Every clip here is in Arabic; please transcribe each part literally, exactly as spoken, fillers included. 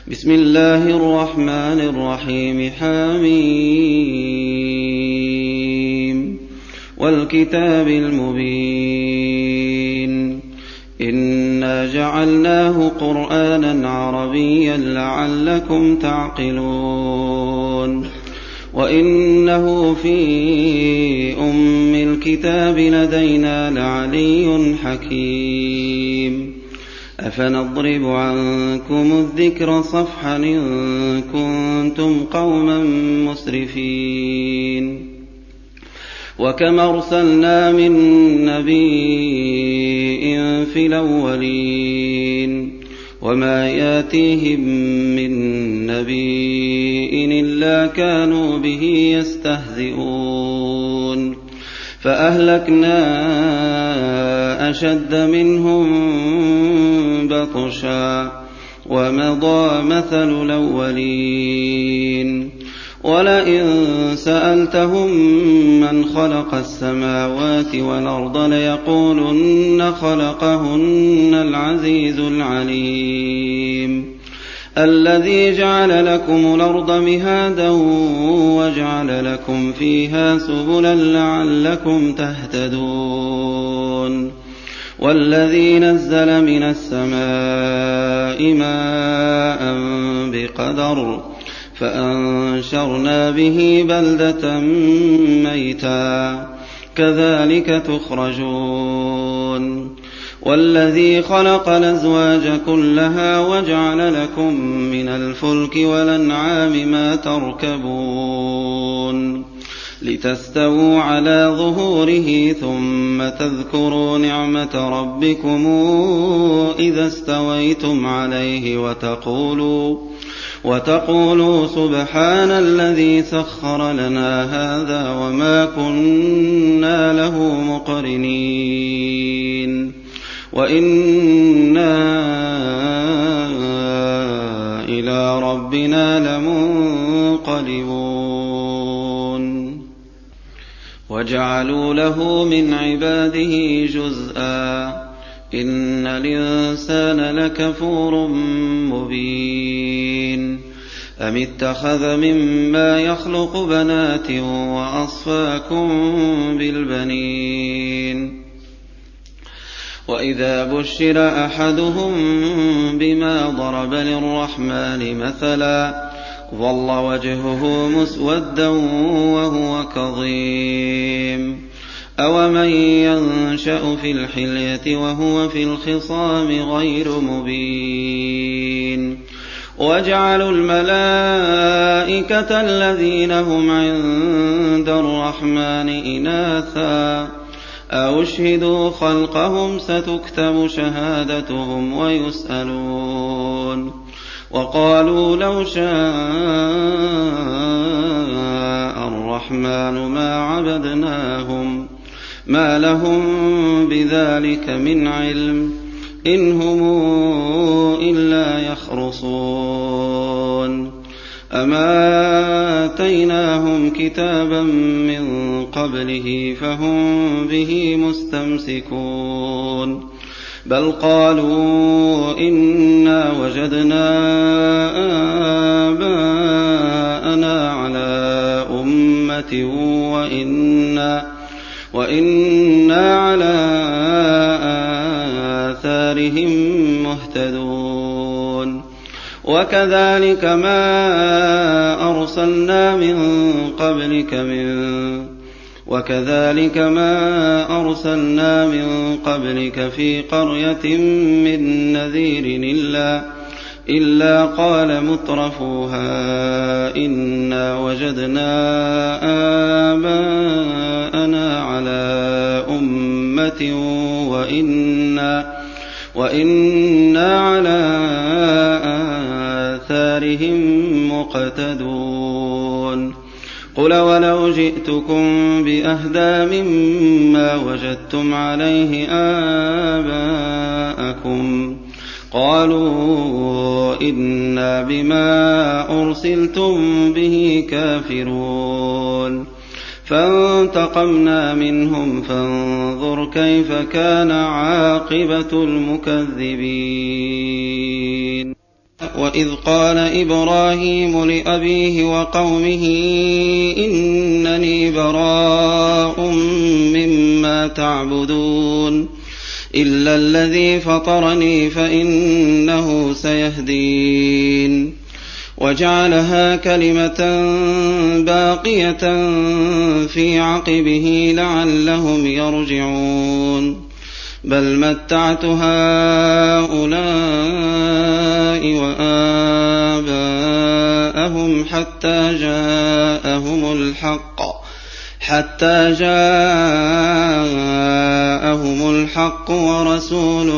بسم الله الرحمن الرحيم حميم والكتاب المبين إنا جعلناه قرآنا عربيا لعلكم تعقلون وإنه في أم الكتاب لدينا لعلي حكيم أفنضرب عنكم الذكر صفحا إن كنتم قوما مسرفين وكم أرسلنا من نبي في الأولين وما ياتيهم من نبي إلا كانوا به يستهزئون فأهلكنا أشد منهم بطشا ومضى مثل الأولين ولئن سألتهم من خلق السماوات والأرض ليقولن خلقهن العزيز العليم الذي جعل لكم الأرض مهادا وجعل لكم فيها سبلا لعلكم تهتدون والذي نزل من السماء ماء بقدر فأنشرنا به بلدة ميتا كذلك تخرجون والذي خلق الأزواج كلها وجعل لكم من الفلك والأنعام ما تركبون لتستووا على ظهوره ثم تذكروا نعمة ربكم إذا استويتم عليه وتقولوا وتقولوا سبحان الذي سخر لنا هذا وما كنا له مقرنين وإنا إلى ربنا لمنقلبون وجعلوا له من عباده جزءا إن الإنسان لكفور مبين أم اتخذ مما يخلق بنات وأصفاكم بالبنين وإذا بشر أحدهم بما ضرب للرحمن مثلا ظل وجهه مسودا وهو كظيم أومن ينشأ في الحلية وهو في الخصام غير مبين وجعلوا الملائكة الذين هم عند الرحمن إناثا أشهدوا خلقهم ستكتب شهادتهم ويسألون وقالوا لو شاء الرحمن ما عبدناهم ما لهم بذلك من علم إن هم إلا يخرصون أما آتيناهم كتابا من قبله فهم به مستمسكون بل قالوا إنا وجدنا آباءنا على أمة وإنا, وإنا على آثارهم مهتدون وكذلك ما أرسلنا من قبلك من وكذلك ما أرسلنا من قبلك في قرية من نذير إلا, إلا قال مترفوها إنا وجدنا آباءنا على أمة وإنا, وإنا على آثارهم مقتدون قل ولو جئتكم بأهدى مما وجدتم عليه آباءكم قالوا إنا بما أرسلتم به كافرون فانتقمنا منهم فانظر كيف كان عاقبة المكذبين وإذ قال إبراهيم لأبيه وقومه إنني براء مما تعبدون إلا الذي فطرني فإنه سيهدين وجعلها كلمة باقية في عقبه لعلهم يرجعون بل متعت هؤلاء وآباءهم حتى جاءهم الحق حتى جاءهم الحق ورسول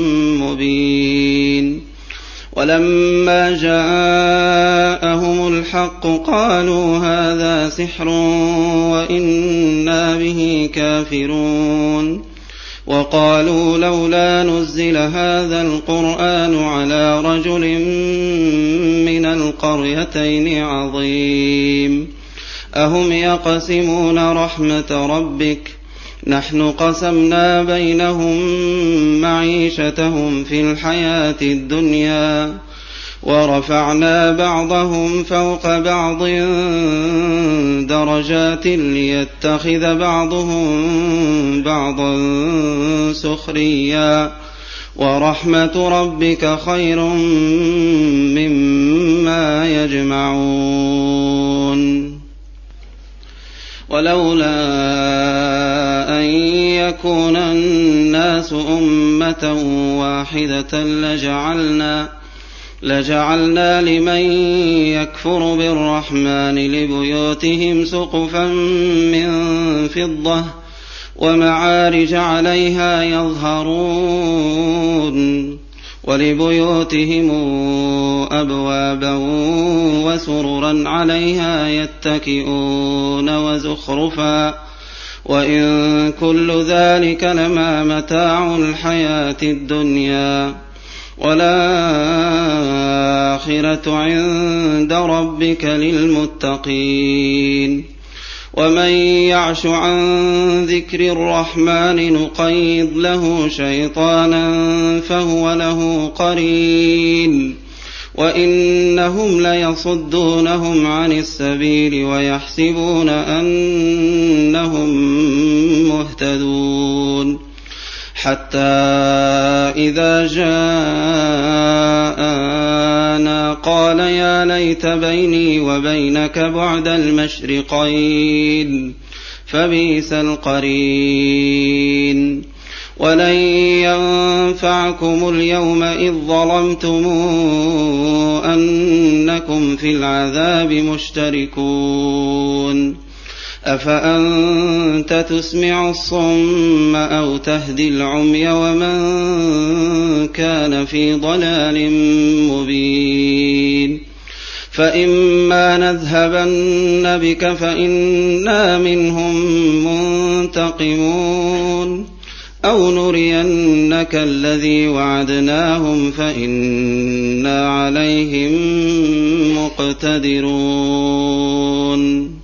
مبين ولما جاءهم الحق قالوا هذا سحر وإنا به كافرون وقالوا لولا نزل هذا القرآن على رجل من القريتين عظيم أهم يقسمون رحمة ربك نحن قسمنا بينهم معيشتهم في الحياة الدنيا ورفعنا بعضهم فوق بعض درجات ليتخذ بعضهم بعضا سخريا ورحمة ربك خير مما يجمعون ولولا أن يكون الناس أمة واحدة لجعلنا لجعلنا لمن يكفر بالرحمن لبيوتهم سقفا من فضة ومعارج عليها يظهرون ولبيوتهم أبوابا وسررا عليها يتكئون وزخرفا وإن كل ذلك لما متاع الحياة الدنيا والآخرة عند ربك للمتقين ومن يعش عن ذكر الرحمن نقيض له شيطانا فهو له قرين وإنهم ليصدونهم عن السبيل ويحسبون أنهم مهتدون حتى إذا جاءنا قال يا ليت بيني وبينك بعد المشرقين فبئس القرين ولن ينفعكم اليوم إذ ظلمتم أنكم في العذاب مشتركون أفأنت تسمع الصم أو تهدي العمي ومن كان في ضلال مبين فإما نذهبن بك فإنا منهم منتقمون أو نرينك الذي وعدناهم فإنا عليهم مقتدرون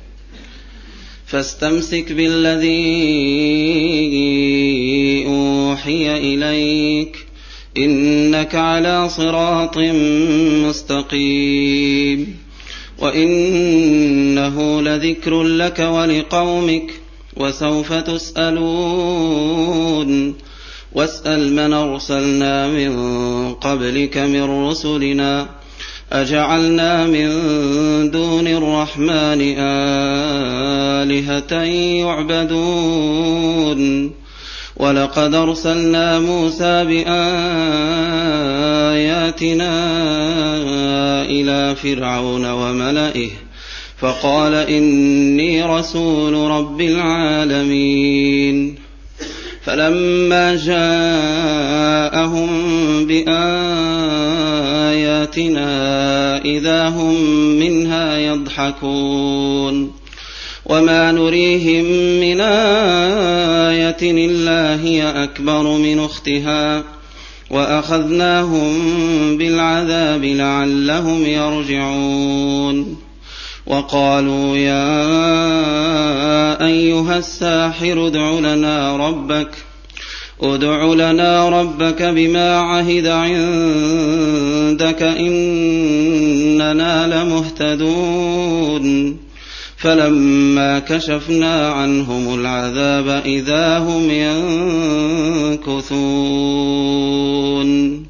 فاستمسك بالذي أوحي إليك إنك على صراط مستقيم وإنه لذكر لك ولقومك وسوف تسألون واسأل من أرسلنا من قبلك من رسلنا أجعلنا من دون الرحمن آلهة يعبدون ولقد أرسلنا موسى بآياتنا إلى فرعون وملئه فقال إني رسول رب العالمين فلما جاءهم بآياتنا إذا هم منها يضحكون وما نريهم من آية إلا هي أكبر من أختها وأخذناهم بالعذاب لعلهم يرجعون وقالوا يا أيها الساحر ادع لنا ربك ادْعُ لَنَا رَبَّكَ بِمَا عَهِدَ عِندَكَ إِنَّنَا لَمُهْتَدُونَ فَلَمَّا كَشَفْنَا عَنْهُمُ الْعَذَابَ إِذَا هُمْ يَنكُثُونَ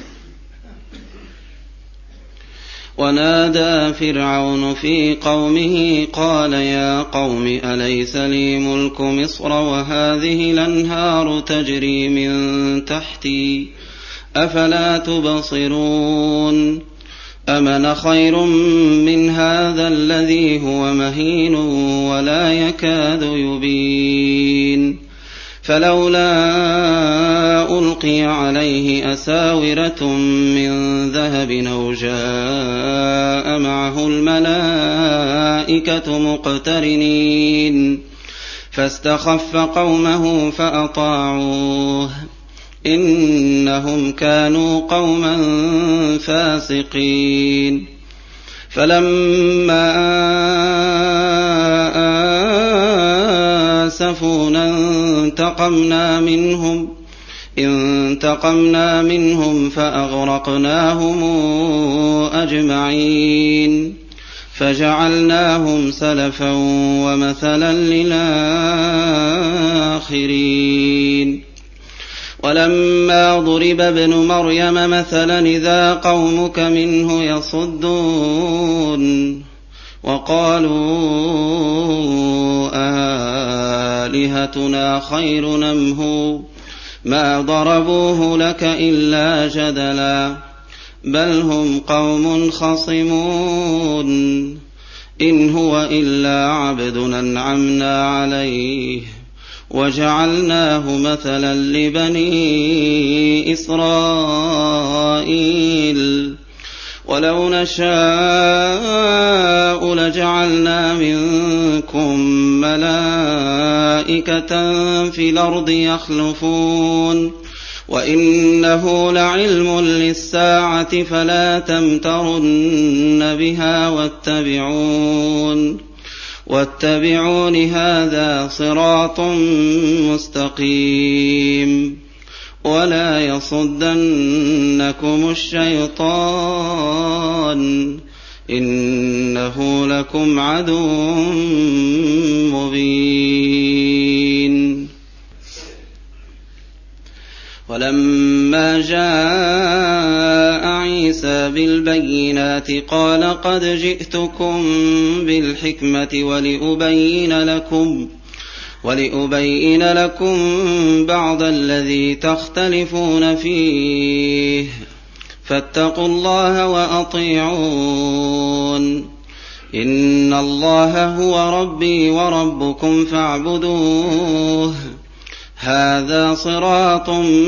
ونادى فرعون في قومه قال يا قوم أليس لي ملك مصر وهذه الأنهار تجري من تحتي أفلا تبصرون أمن خير من هذا الذي هو مهين ولا يكاد يبين فلولا ألقي عليه أساورة من ذهب أو جاء معه الملائكة مقترنين فاستخف قومه فأطاعوه إنهم كانوا قوما فاسقين فلما آسفونا انتقمنا منهم انتقمنا منهم فأغرقناهم أجمعين فجعلناهم سلفا ومثلا للآخرين ولما ضرب ابن مريم مثلا إذا قومك منه يصدون وقالوا آلهتنا خير نمه ما ضربوه لك إلا جدلا بل هم قوم خصمون إن هو إلا عبد أنعمنا عليه وجعلناه مثلا لبني إسرائيل ولو نشاء لجعلنا منكم ملائكة في الأرض يخلفون وإنه لعلم للساعة فلا تمترن بها واتبعون واتبعون هذا صراط مستقيم ولا يصدنكم الشيطان إنه لكم عدو مبين ولما جاء عيسى بالبينات قال قد جئتكم بالحكمة ولأبين لكم ولأبين لكم بعض الذي تختلفون فيه فاتقوا الله وأطيعون إن الله هو ربي وربكم فاعبدوه هذا صراط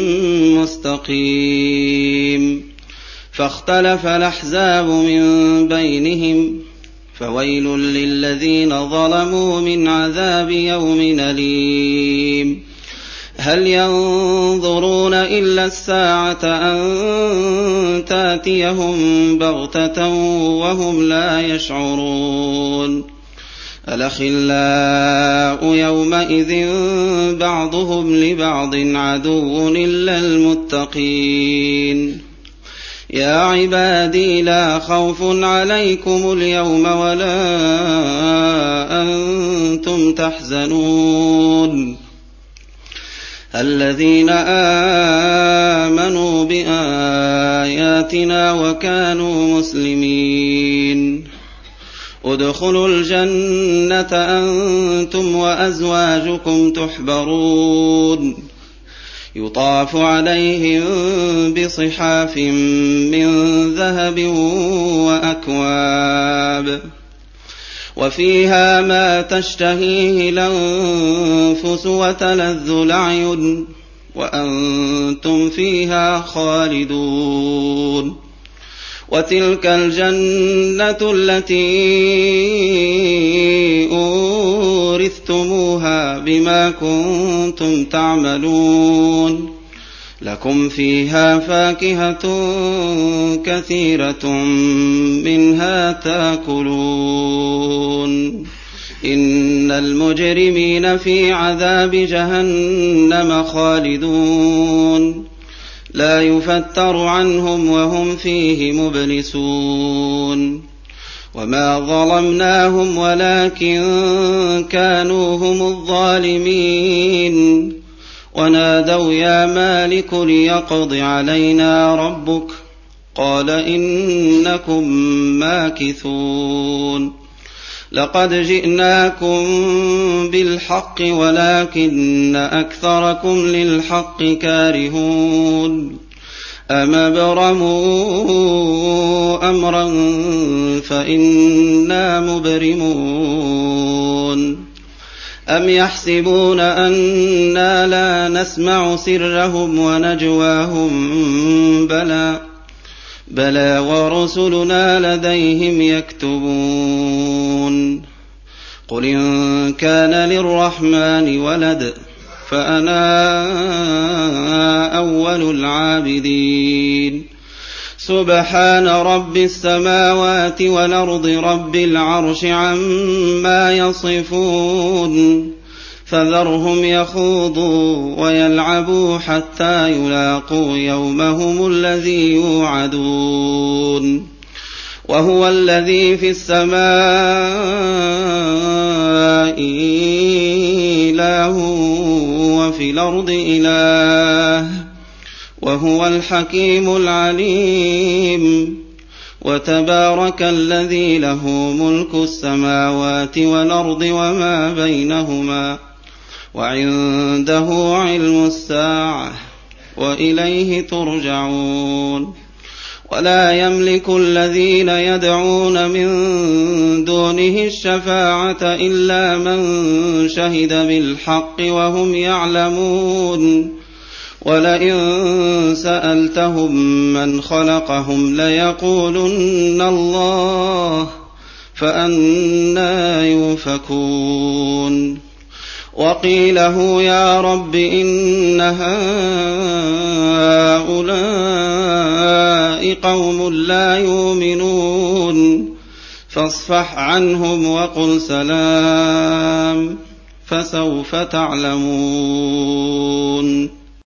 مستقيم فاختلف الأحزاب من بينهم فويل للذين ظلموا من عذاب يوم أليم هل ينظرون إلا الساعة أن تأتيهم بغتة وهم لا يشعرون الأخلاء يومئذ بعضهم لبعض عدو إلا المتقين يا عبادي لا خوف عليكم اليوم ولا أنتم تحزنون الذين آمنوا بآياتنا وكانوا مسلمين ادخلوا الجنة أنتم وأزواجكم تحبرون يطاف عليهم بصحاف من ذهب وأكواب وفيها ما تشتهيه الأنفس وتلذ الأعين وأنتم فيها خالدون وتلك الجنة التي أورثتموها بما كنتم تعملون لكم فيها فاكهة كثيرة منها تأكلون إن المجرمين في عذاب جهنم خالدون لا يفتر عنهم وهم فيه مبلسون وما ظلمناهم ولكن كانوا هم الظالمين ونادوا يا مالك ليقض علينا ربك قال إنكم ماكثون لقد جئناكم بالحق ولكن أكثركم للحق كارهون أم ابرموا أمرا فإنا مبرمون أم يحسبون أنا لا نسمع سرهم ونجواهم بلى بلى ورسلنا لديهم يكتبون قل إن كان للرحمن ولد فأنا أول العابدين سبحان رب السماوات والأرض رب العرش عما يصفون فذرهم يخوضوا ويلعبوا حتى يلاقوا يومهم الذي يوعدون وهو الذي في السماء إله وفي الأرض إله وهو الحكيم العليم وتبارك الذي له ملك السماوات والأرض وما بينهما وعنده علم الساعة وإليه ترجعون ولا يملك الذين يدعون من دونه الشفاعة إلا من شهد بالحق وهم يعلمون ولئن سألتهم من خلقهم ليقولن الله فأنى يؤفكون وقيله يا رب إن هؤلاء قوم لا يؤمنون فاصفح عنهم وقل سلام فسوف تعلمون.